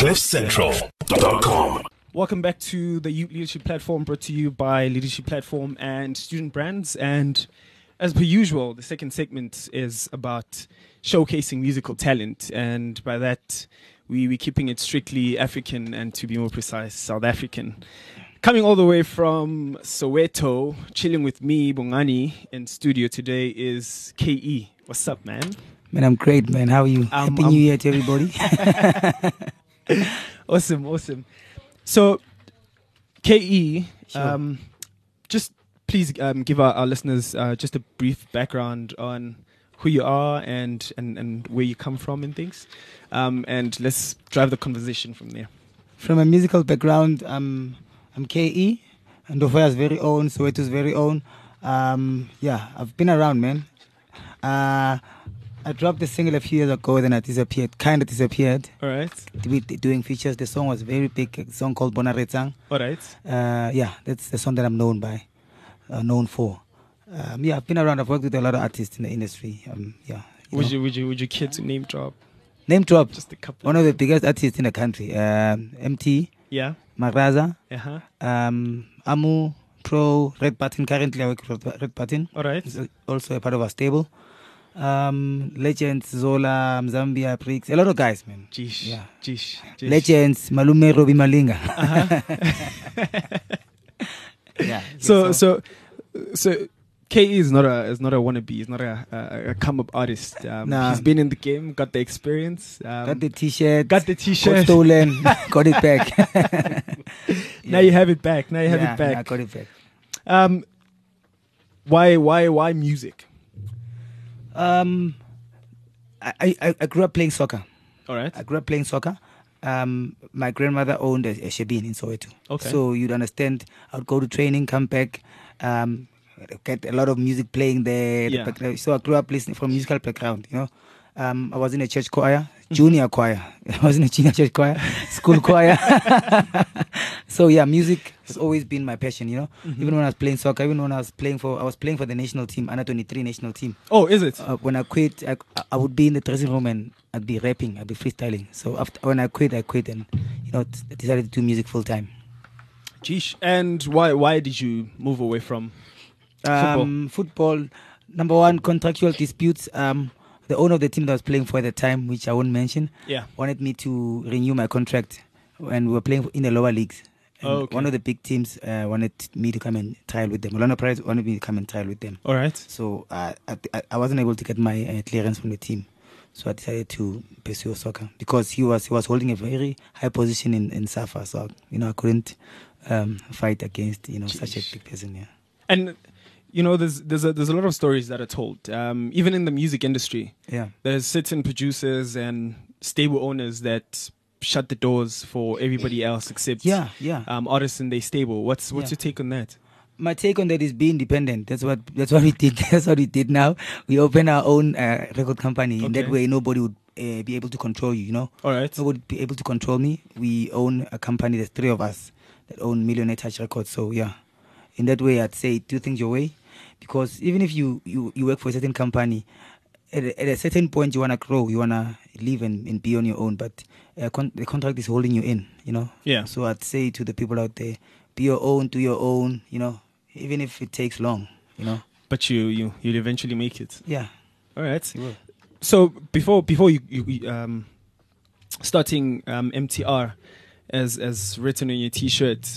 CliffCentral.com. Welcome back to the Youth Leadership Platform, brought to you by Leadership Platform and Student Brands. And as per usual, the second segment is about showcasing musical talent. And by that, we're keeping it strictly African and, to be more precise, South African. Coming all the way from Soweto, chilling with me, Bongani, in studio today is KE. What's up, man? Man, I'm great, man. How are you? Happy New Year to everybody. Awesome. So, KE, Sure. just please give our listeners just a brief background on who you are and where you come from and things. And let's drive the conversation from there. From a musical background, I'm KE, and Ndofoya's very own, Soweto's very own. I've been around, man. I dropped the single a few years ago, then I disappeared, kind of disappeared. All right. Doing features. The song was very big, a song called Bonaretsang. All right. That's the song that I'm known for. I've been around. I've worked with a lot of artists in the industry. Would you care to name drop? Name drop. Just a couple. One of the biggest artists in the country. MT. Yeah. Maraza. Uh-huh. Amu, Pro, Red Button. Currently I work with Red Button. All right. He's also a part of our stable. Legends, Zola, Zambia, Prix. A lot of guys, man. Jeesh. Legends, Malume, Robbie Malinga. Uh-huh. So KE is not a wannabe. He's not a come up artist. Nah. He's been in the game, got the experience, Got the t-shirt. got Got stolen. Got it back. Now you have it back. Yeah, I got it back. Why music? I grew up playing soccer. All right. I grew up playing soccer. My grandmother owned a shebeen in Soweto. Okay. So you'd understand, I would go to training, come back, get a lot of music playing there. Yeah. So I grew up listening from musical background, you know. I was in a church choir, junior choir. I was in a junior church choir, school choir. So yeah, music has always been my passion, you know. Mm-hmm. Even when I was playing soccer, even when I was playing for the national team, under 23 national team. Oh, is it? When I quit, I would be in the dressing room and I'd be rapping, I'd be freestyling. So when I quit, and I decided to do music full time. Jeesh. And why did you move away from football? Football, number one, contractual disputes. The owner of the team that I was playing for at the time, which I won't mention, wanted me to renew my contract when we were playing in the lower leagues. And okay. One of the big teams wanted me to come and trial with them. Orlando Pirates wanted me to come and trial with them. All right. So I wasn't able to get my clearance from the team. So I decided to pursue soccer because he was holding a very high position in SAFA. So I couldn't fight against such a big person. Yeah. And there's a lot of stories that are told, even in the music industry. Yeah. There's certain producers and stable owners that shut the doors for everybody else except artists in their stable. What's your take on that? My take on that is be independent. That's what we did. That's what we did now. We opened our own record company. Okay. In that way, nobody would be able to control you, All right. Nobody would be able to control me. We own a company. There's three of us that own Millionaire Touch Records. So, yeah. In that way, I'd say do things your way. Because even if you work for a certain company, at a certain point, you want to grow. You want to live and be on your own. But the contract is holding you in, Yeah. So I'd say to the people out there, be your own, do your own, even if it takes long, But you'll eventually make it. Yeah. All right. So before you starting MTR as written on your T-shirt,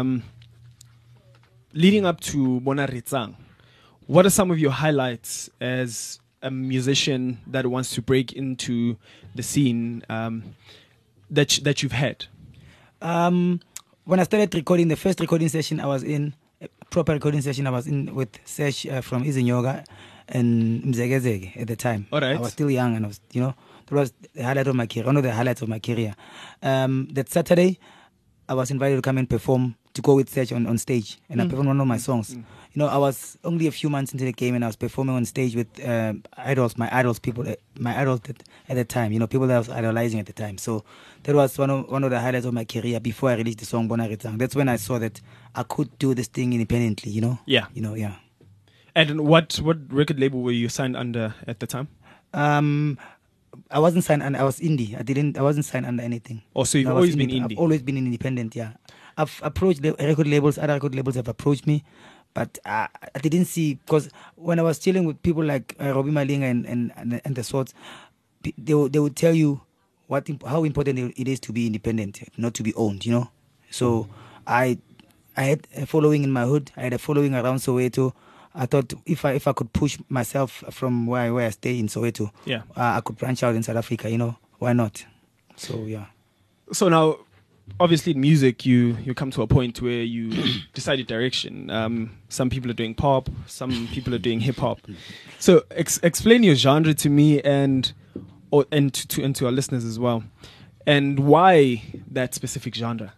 leading up to Bonaretsang, what are some of your highlights as a musician that wants to break into the scene that you've had? When I started recording, the first recording session I was in, a proper recording session I was in with Sesh from Izinyoga and Mzegezege at the time. All right. I was still young and I was, that was the highlight of my career, one of the highlights of my career. That Saturday, I was invited to come and perform, to go with Sesh on stage, and I performed one of my songs. I was only a few months into the game, and I was performing on stage with my idols that at the time, people that I was idolizing at the time. So that was one of the highlights of my career before I released the song Bonaretsang. That's when I saw that I could do this thing independently, Yeah. Yeah. And what record label were you signed under at the time? I wasn't signed, and I was indie. I wasn't signed under anything. Oh, so you've No, I was always been indie. indie. I've always been independent. Yeah, I've approached the record labels. Other record labels have approached me, but I didn't see, because when I was chilling with people like Robbie Malinga and the sorts, they would tell you how important it is to be independent, not to be owned. You know, so I had a following in my hood. I had a following around Soweto. I thought if I could push myself from where I stay in Soweto, Yeah. I could branch out in South Africa. You know, why not? So yeah. So now, obviously, in music, you come to a point where you decided direction. Some people are doing pop, some people are doing hip hop. So explain your genre to me and to our listeners as well, and why that specific genre.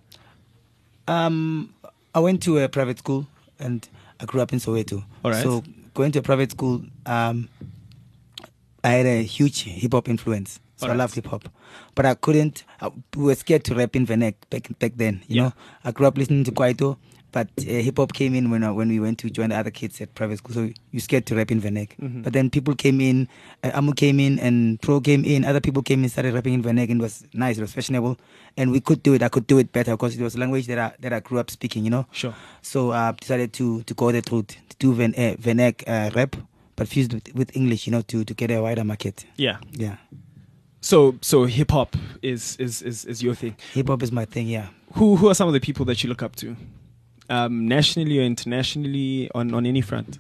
I went to a private school and I grew up in Soweto. All right. So going to a private school, I had a huge hip hop influence. So All I right. loved hip hop, but I couldn't. We were scared to rap in Venek back then. You know, I grew up listening to Kwaito, but hip hop came in when we went to join the other kids at private school. So you're scared to rap in Venek. Mm-hmm. But then people came in, Amu came in, and Pro came in. Other people came in, started rapping in Venek, and it was nice. It was fashionable, and we could do it. I could do it better because it was a language that I grew up speaking. You know. Sure. So I decided to go that route, to do Venek rap, but fused with English, you know, to get a wider market. Yeah. Yeah. So hip hop is your thing. Hip hop is my thing, yeah. Who are some of the people that you look up to, nationally or internationally, on any front?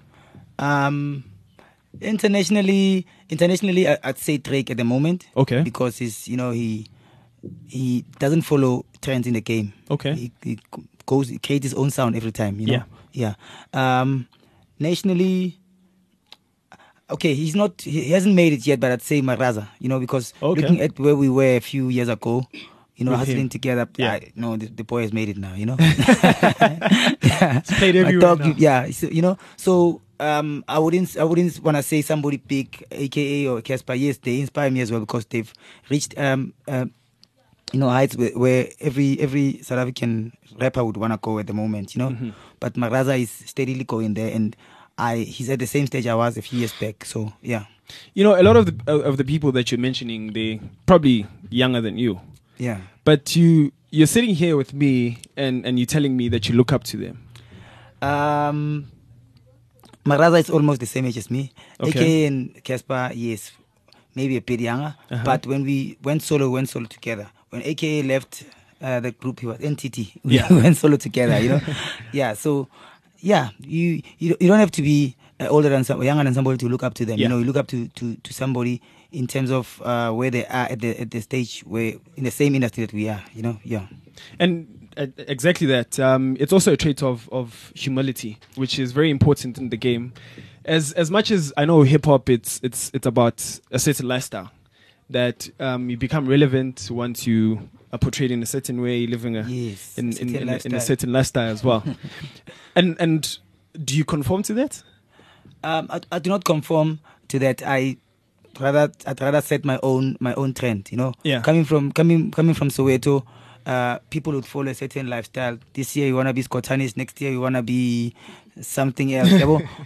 Internationally, I'd say Drake at the moment. Okay. Because he doesn't follow trends in the game. Okay. He creates his own sound every time. You know. Yeah. Nationally. Okay, he hasn't made it yet, but I'd say Maraza, you know, because looking at where we were a few years ago, you know, With hustling him. together, Yeah. the boy has made it now, you know. It's played everywhere now. Yeah, so, you know, so I wouldn't want to say somebody big, AKA or Casper. Yes, they inspire me as well because they've reached heights where every South African rapper would want to go at the moment, you know. Mm-hmm. But Maraza is steadily going there, and he's at the same stage I was a few years back. So yeah. You know, a lot of the people that you're mentioning, they probably younger than you. Yeah. But you're sitting here with me and you're telling me that you look up to them. Maraza is almost the same age as me. Okay. AKA and Casper, yes, maybe a bit younger. Uh-huh. But when we went solo together. When AKA left the group, he was NTT. We Yeah. went solo together, you know. Yeah. So yeah, you don't have to be younger than somebody to look up to them. Yeah. You know, you look up to somebody in terms of where they are at the stage where in the same industry that we are. You know, yeah. And exactly that. It's also a trait of humility, which is very important in the game. As much as I know hip hop, it's about a certain lifestyle that you become relevant once you are portrayed in a certain way, living Yes, in certain a certain lifestyle as well. and do you conform to that? I do not conform to that. I'd rather set my own trend. You know, Yeah. Coming from Soweto, people would follow a certain lifestyle. This year you wanna be Scotanis. Next year you wanna be something else.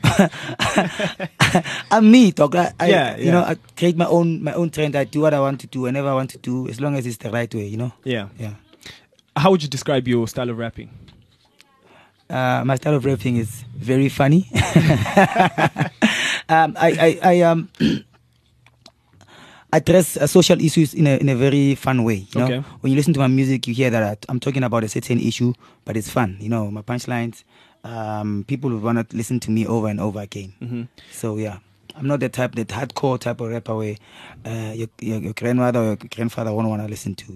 I'm me, dog. You know, I create my own trend. I do what I want to do whenever I want to do, as long as it's the right way. You know. Yeah. Yeah. How would you describe your style of rapping? My style of rapping is very funny. I address social issues in a very fun way. You know, Okay. when you listen to my music, you hear that I'm talking about a certain issue, but it's fun. You know, my punchlines. People would want to listen to me over and over again. Mm-hmm. So yeah, I'm not that hardcore type of rapper where your grandmother or your grandfather won't want to listen to.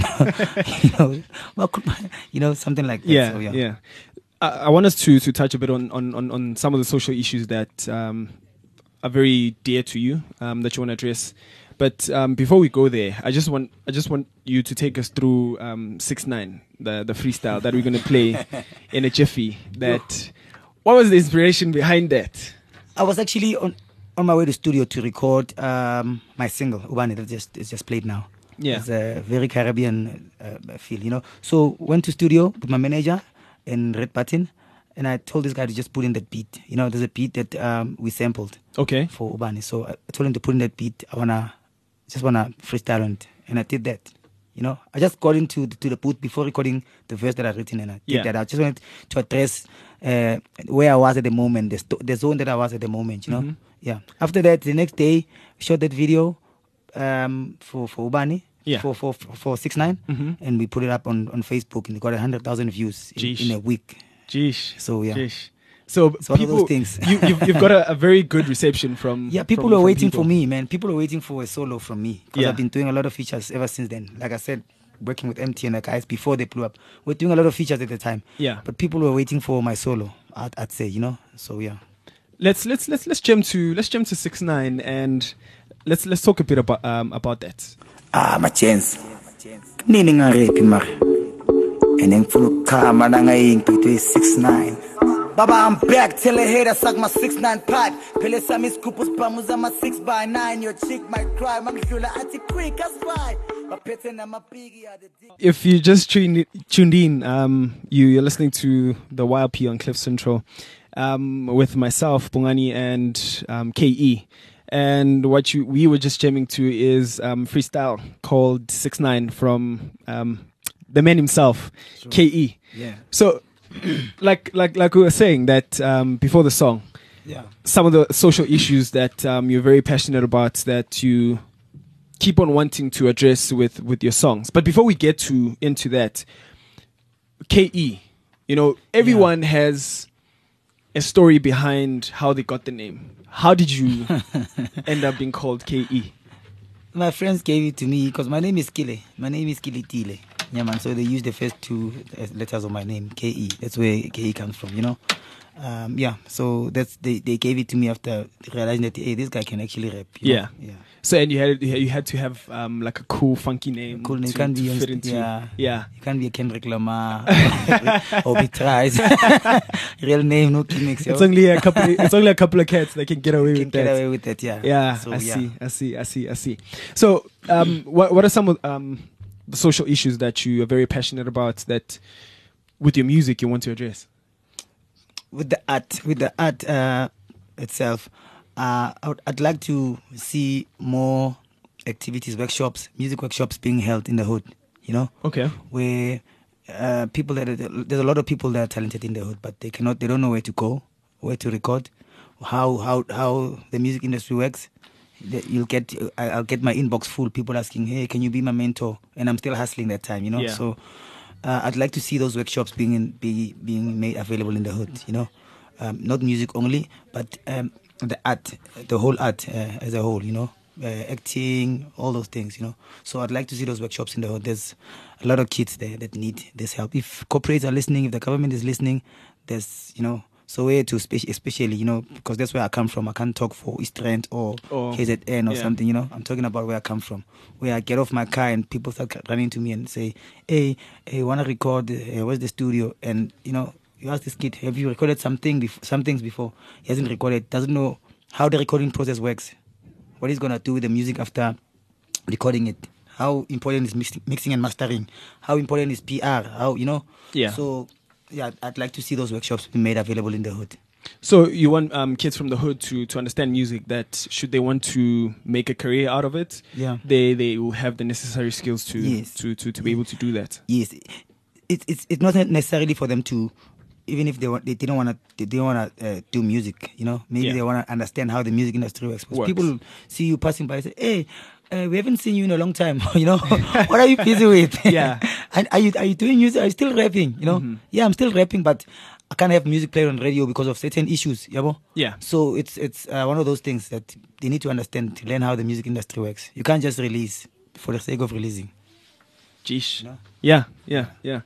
Something like that. Yeah, So, yeah. I want us to touch a bit on some of the social issues that are very dear to you, that you want to address. But before we go there, I just want you to take us through 6ix9ine, the freestyle that we're going to play in a jiffy. What was the inspiration behind that? I was actually on my way to studio to record my single Ubani that is just played now. Yeah. It's a very Caribbean feel, you know. So went to studio with my manager in Red Button, and I told this guy to just put in that beat. You know, there's a beat that we sampled Okay. for Ubani. So I told him to put in that beat. I wanna just wanna freestyle on it, and I did that. You know, I just got into the booth before recording the verse that I'd written, and I did that. I just wanted to address where I was at the moment, the zone that I was at the moment. You know, yeah. After that, the next day, shot that video for Ubani. For 6ix9ine, and we put it up on Facebook, and it got 100,000 views in a week. Jeez. So yeah. Jeez. So people, those things. you've got a very good reception from. Yeah, people were waiting for me, man. People were waiting for a solo from me, because Yeah. I've been doing a lot of features ever since then. Like I said, working with MT and the guys before they blew up, we're doing a lot of features at the time. Yeah. But people were waiting for my solo. I'd say, you know. So yeah. Let's jump to 6ix9ine, and let's talk a bit about that. My chance. Nini ngarepi mara. And then full kama na ngayon to 6ix9ine. Baba, I'm back. Tell a hater suck my 6ix9ine pipe. Pele sa mis kupos pamuza my 6x9. Your chick might cry. Magshula ati quick as why. If you just tuned in, you're listening to the YLP on Cliff Central with myself, Bongani, and KE. And what we were just jamming to is freestyle called 6ix9ine from the man himself, sure. KE. Yeah. So, like we were saying that before the song, yeah, some of the social issues that you're very passionate about, that you keep on wanting to address with your songs. But before we get into that, KE, you know, everyone has a story behind how they got the name. How did you end up being called KE? My friends gave it to me because my name is Kile. My name is Kile Tile. Yeah, man. So they used the first two letters of my name, KE. That's where KE comes from, you know. Yeah. So they gave it to me after realizing that, hey, this guy can actually rap. You know? Yeah. So and you had to have like a cool, funky name. Cool name. To fit into. Yeah. You can't be a Kendrick Lamar or be tries. Real name, no gimmicks. It's only a couple of cats that can get away with that. Get away with that, yeah. Yeah. So, I see. So what are some of the social issues that you are very passionate about, that with your music you want to address? With the art itself, I'd like to see more activities, workshops, music workshops being held in the hood, you know? Okay. Where there's a lot of people that are talented in the hood, but they don't know where to go, where to record, how the music industry works. I'll get my inbox full, people asking, hey, can you be my mentor? And I'm still hustling that time, you know? Yeah. So I'd like to see those workshops being made available in the hood, you know? Not music only, but the art, the whole art as a whole, you know, acting, all those things, you know. So I'd like to see those workshops in the hood. There's a lot of kids there that need this help. If corporates are listening, if the government is listening, there's, you know, so where to, especially, you know, because that's where I come from. I can't talk for East Rand or KZN or something, you know. I'm talking about where I come from, where I get off my car and people start running to me and say, hey, want to record, where's the studio? And, you know, you ask this kid, have you recorded some things before? He hasn't recorded, doesn't know how the recording process works, what he's going to do with the music after recording it, how important is mixing and mastering, how important is PR, how, you know. Yeah. So, yeah, I'd like to see those workshops be made available in the hood. So you want kids from the hood to understand music, that should they want to make a career out of it, they will have the necessary skills to be able to do that. Yes. It's not necessarily for them to, even if they don't want to do music, you know, maybe they want to understand how the music industry works. People see you passing by and say, hey, we haven't seen you in a long time, you know, what are you busy with? Yeah. And are you doing music? Are you still rapping? You know? Mm-hmm. Yeah, I'm still rapping, but I can't have music played on radio because of certain issues, Yeah. So it's one of those things that they need to understand, to learn how the music industry works. You can't just release for the sake of releasing. Jeez. You know? Yeah.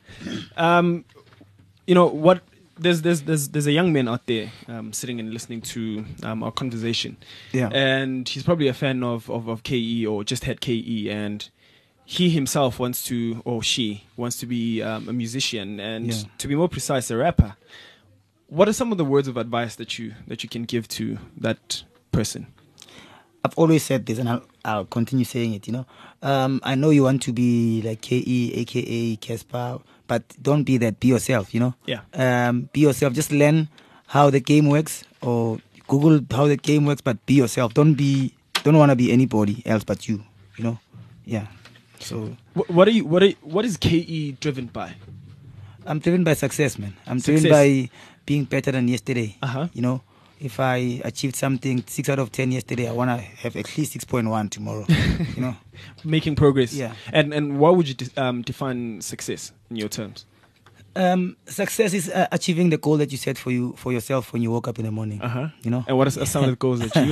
You know what? There's a young man out there sitting and listening to our conversation. Yeah. And he's probably a fan of KE, or just had KE, and he himself wants to, or she wants to be a musician, and to be more precise, a rapper. What are some of the words of advice that you can give to that person? I've always said this, and I'll continue saying it, you know. I know you want to be like KE, aka Casper, but don't be that. Be yourself, you know. Yeah. Be yourself. Just learn how the game works, or Google how the game works, but be yourself. Don't want to be anybody else but you. you know. Yeah. So What is KE driven by? I'm driven by success, man. I'm Success. driven by being better than yesterday. Uh-huh. You know, if I achieved something 6 out of 10 yesterday, I want to have at least 6.1 tomorrow. You know, Making progress. Yeah. And what would you define success in your terms? Success is achieving the goal that you set for yourself when you woke up in the morning. Uh-huh. You know, And what are some of the goals that you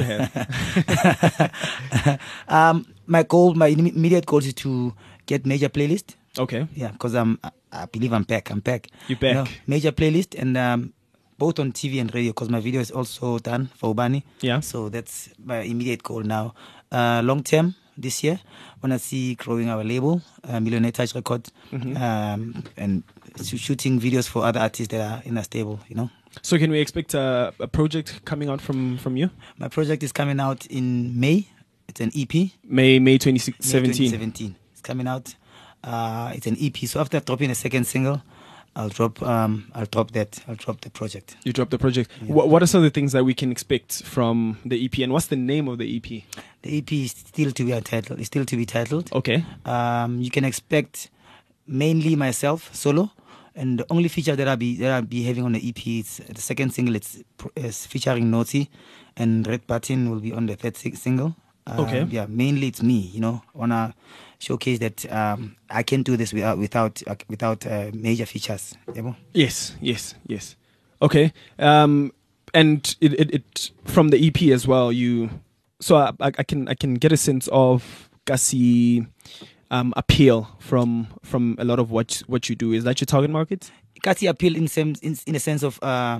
have? my immediate goal is to get major playlist. Okay. Yeah, because I believe I'm back. I'm back. You're back. You know, major playlist and both on TV and radio because my video is also done for Ubani. Yeah. So that's my immediate goal now. Long term this year, when I see growing our label, Millionaire Touch Record, and shooting videos for other artists that are in a stable. You know. So can we expect a project coming out from you? My project is coming out in May. It's an EP. May May 2017. 2017. It's coming out. It's an EP. So after dropping the second single, I'll drop the project. You dropped the project. Yeah. What are some of the things that we can expect from the EP, and what's the name of the EP? The EP is still to be titled. It's still to be titled. Okay. You can expect mainly myself solo, and the only feature that I'll be having on the EP is the second single. It's featuring Naughty, and Red Button will be on the third single. Okay. Yeah, mainly it's me. You know, wanna showcase that I can do this without major features. Yeah. Yes. Okay. And it from the EP as well. I can get a sense of Kasi appeal from a lot of what you do. Is that your target market? Kasi appeal in a sense of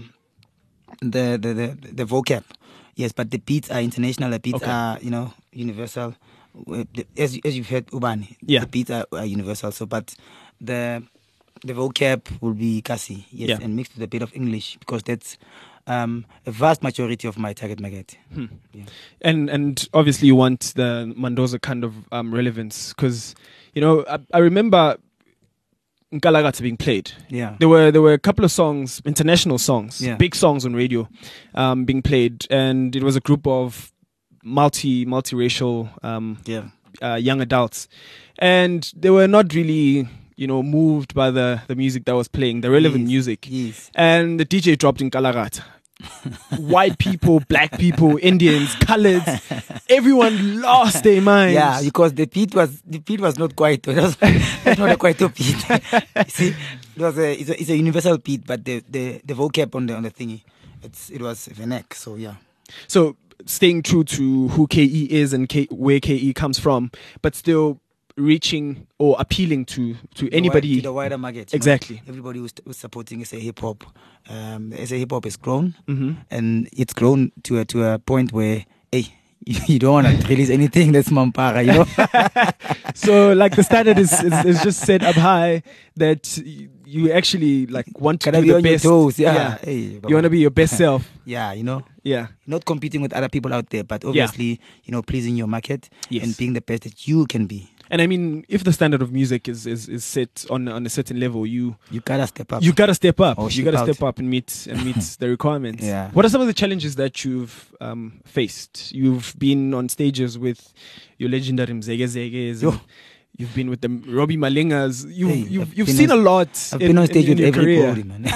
the vocab. Yes, but the beats are international. The beats are, you know, universal. As you've heard, Ubani. Yeah. The beats are universal. So, but the vocab will be Kasi, yes, Yeah. and mixed with a bit of English because that's a vast majority of my target market. Yeah. And obviously you want the Mandoza kind of relevance because, you know, I remember Nkalagata being played. Yeah. There were a couple of songs, international songs, Yeah. big songs on radio, being played, and it was a group of multiracial young adults, and they were not really, you know, moved by the music that was playing, the relevant music. Yes. And the DJ dropped in Nkalagata. White people, black people, Indians, coloreds, everyone lost their minds. Yeah, because the beat was not quite. It was not a quite a beat. You see, it's a universal beat, but the vocab on the thingy, it was Venek. So yeah. So staying true to who KE is and where KE comes from, but still reaching or appealing to anybody, to the wider market. Exactly. You know? Everybody who's supporting SA hip hop. SA hip hop has grown, Mm-hmm. and it's grown to a point where you don't want to release anything that's Mampara, you know. So like the standard is just set up high that you actually like want to Gotta be be the on your best. toes, yeah. Yeah. Hey, You want to be your best self. yeah, you know. Yeah. Not competing with other people out there, but obviously, you know, pleasing your market Yes. and being the best that you can be. And I mean, if the standard of music is set on a certain level, you gotta step up. gotta step up. Or You ship gotta out. step up and meet the requirements. Yeah. What are some of the challenges that you've faced? You've been on stages with your legendary Mzege Zeges. Yo. You've been with the Robbie Malingas. You've been seen on- a lot. I've been on stage in with your every career. body, man.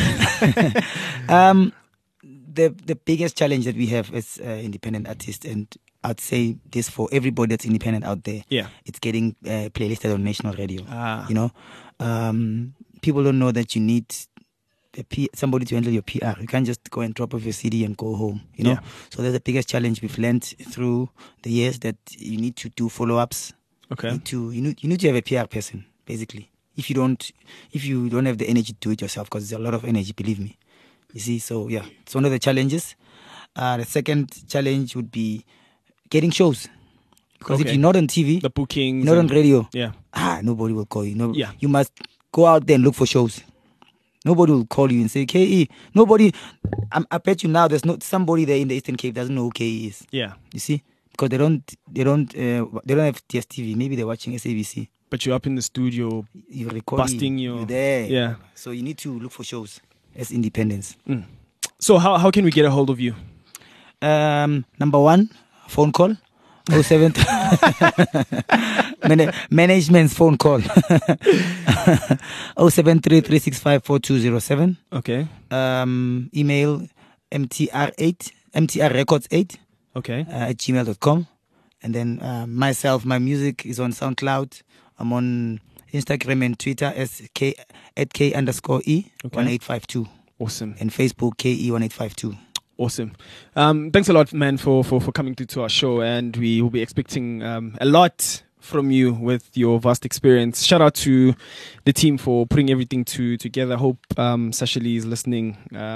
The biggest challenge that we have as independent artists, and I'd say this for everybody that's independent out there, Yeah. it's getting playlisted on national radio. Ah. You know, people don't know that you need somebody to handle your PR. You can't just go and drop off your CD and go home. You know, Yeah. so that's the biggest challenge we've learned through the years, that you need to do follow-ups. Okay. You need to have a PR person, basically. If you don't have the energy to do it yourself, because there's a lot of energy, believe me. You see, so yeah, it's one of the challenges. The second challenge would be getting shows, because if Okay. you're not on TV, The bookings. you're not on and- radio, Yeah. nobody will call you. No, Yeah. you must go out there and look for shows. Nobody will call you and say KE. Nobody. I bet you now there's not somebody there in the Eastern Cape doesn't know who KE is. Yeah. You see, because they don't have DSTV. Maybe they're watching SABC. But you're up in the studio. You're recording. Busting your- You're there. Yeah. So you need to look for shows as independents. So how can we get a hold of you? Number one, phone call 07 management's phone call. 0733654207. Okay. Email mtrrecords8 Okay. at gmail.com. And then myself, my music is on SoundCloud. I'm on Instagram and Twitter as @K_E1852. Awesome. And Facebook KE1852. Awesome. Thanks a lot, man, for coming through to our show, and we will be expecting a lot from you with your vast experience. Shout out to the team for putting everything together. Hope Sasha Lee is listening.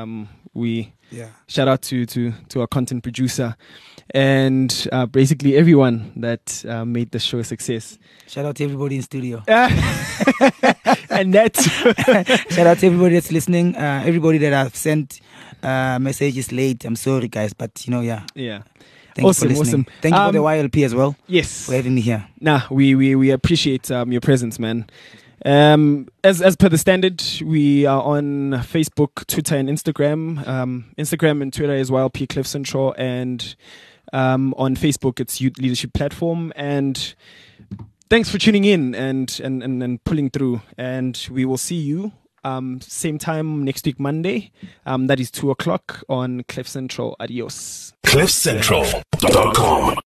Shout out to our content producer and basically everyone that made the show a success. Shout out to everybody in studio. And that shout out to everybody that's listening. Everybody that I've sent messages late. I'm sorry, guys, but yeah. Thank you for listening. Thank you for the YLP as well. Yes, for having me here. Nah, we appreciate your presence, man. As per the standard, we are on Facebook, Twitter, and Instagram. Instagram and Twitter is YLP Cliff Central, and on Facebook it's Youth Leadership Platform. And thanks for tuning in and pulling through. And we will see you same time next week, Monday. That is 2:00 on Cliff Central. Adios. CliffCentral.com